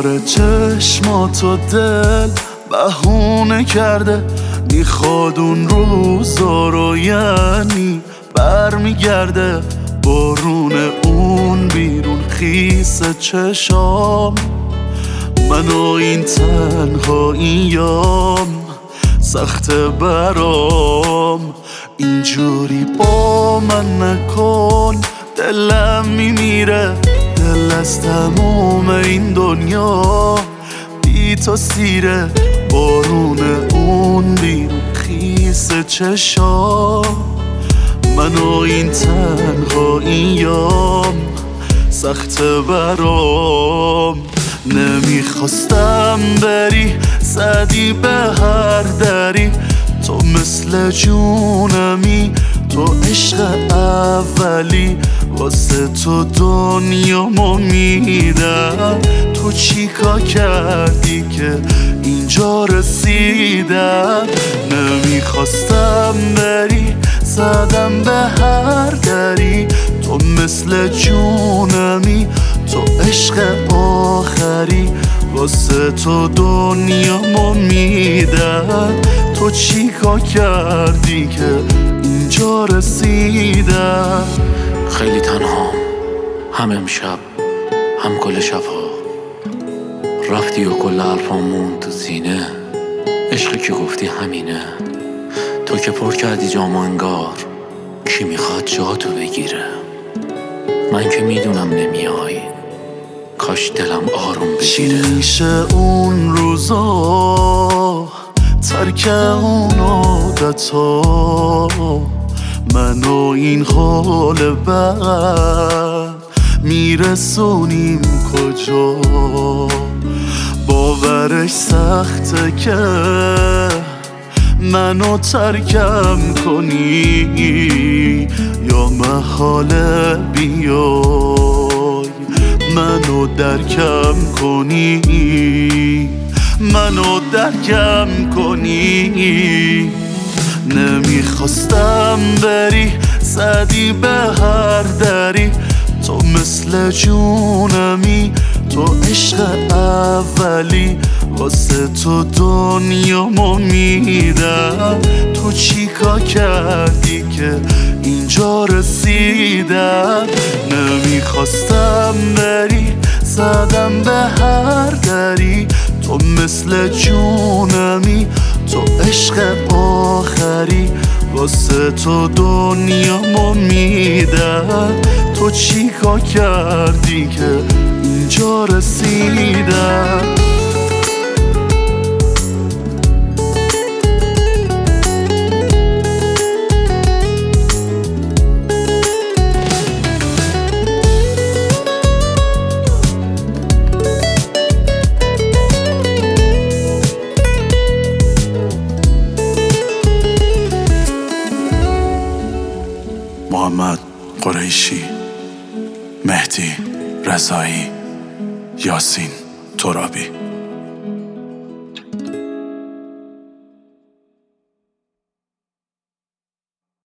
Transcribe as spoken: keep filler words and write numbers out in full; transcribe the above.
دوباره چشماتو دل بهونه کرده، میخواد اون روزا رو، یعنی برمیگرده بارون اون بیرون خیس چشام. من و این تنهاییم سخته برام، اینجوری با من نکن، دلم میمیره، دل از تموم این دنیا بی تو سیره. بارون اون بیرون خیس چشام، من و این تنهاییم سخته برام. نمیخواستم بری، زدی به هر دری، تو مثل جونمی، تو عشق اولی، واسه تو دنیامو میدم. تو چیکار کردی که اینجا رسیدم؟ نمیخواستم بری، زدم به هر دری، تو مثل جونمی، تو عشق آخری، واسه تو دنیامو میدم. تو چیکار کردی که اینجا رسیدم؟ خیلی تنهام، هم امشب هم کل شبها، رفتی و کل حرفامون تو سینه، عشقی که گفتی همینه. تو که پر کردی جامو انگار کی میخواد جا تو بگیره. من که میدونم نمیای، کاش دلم آروم بگیره. چی میشه اون روزا، ترک اون عادتا، من و این حال بد میرسونیم کجا؟ باورش سخته که منو ترکم کنی، یا محاله بیای منو درکم کنی، منو درکم کنی. نمیخواستم بری، زدی به هر دری، تو مثل جونمی، تو عشق اولی، واسه تو دنیامو میدم. تو چیکار کردی که اینجا رسیدم؟ نمیخواستم بری، زدم به هر دری، تو مثل جونمی، تو عشق آخری، واسه تو دنیامو میدم. تو چیکار کردی که اینجا رسیدم؟ محمد قریشی، مهدی رضایی، یاسین ترابی.